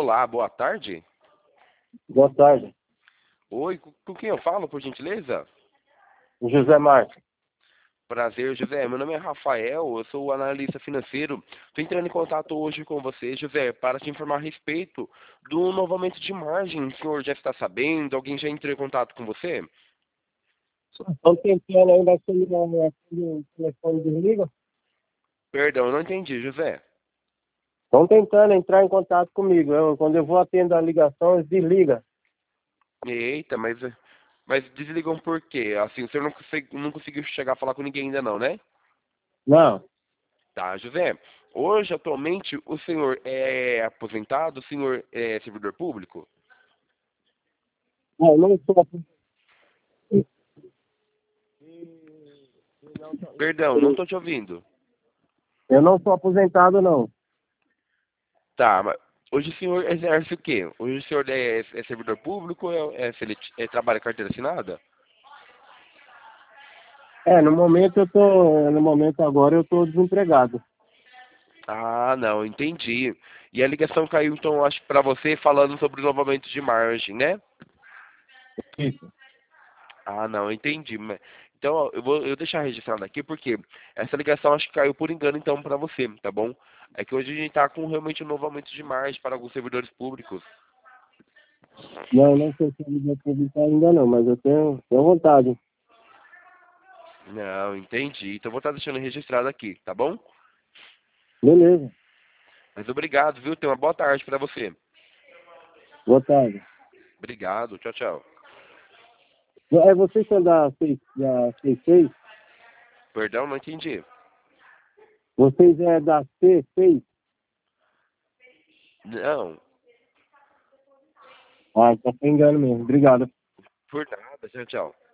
Olá, boa tarde. Boa tarde. Oi, com quem eu falo, por gentileza? José Marques. Prazer, José. Meu nome é Rafael, eu sou o analista financeiro. Estou entrando em contato hoje com você, José, para te informar a respeito do novo aumento de margem. O senhor já está sabendo? Alguém já entrou em contato com você? Estão tentando ainda aquele telefone desliga? Perdão, eu não entendi, José. Estão tentando entrar em contato comigo. Quando eu vou atender a ligação, eles desligam. Eita, mas desligam por quê? Assim, o senhor não conseguiu chegar a falar com ninguém ainda não, né? Não, Tá, José. Hoje, atualmente, o senhor é aposentado? O senhor é servidor público? não, não sou, Perdão, não estou te ouvindo. eu não sou aposentado, não. Tá, mas hoje o senhor exerce o quê? Hoje o senhor é servidor público ou trabalha carteira assinada? No momento agora eu tô desempregado. Ah, não, entendi. E a ligação caiu, então, acho que para você falando sobre o novo aumento de margem, né? Isso. Ah, não, entendi. Então, ó, eu deixar registrado aqui porque essa ligação acho que caiu por engano, então, para você, tá bom? É que hoje a gente está com realmente um novo aumento de margem para alguns servidores públicos. Não, não sou servidor público ainda não, mas eu tenho vontade. Não, entendi. Então, vou estar deixando registrado aqui, tá bom? Beleza, Mas obrigado, viu? Tenha uma boa tarde para você. boa tarde. Obrigado, tchau, tchau. Vocês são da C6? Perdão, não entendi. Vocês é da C6? Não, Ah, tá sem engano mesmo. Obrigado. por nada, tchau, tchau.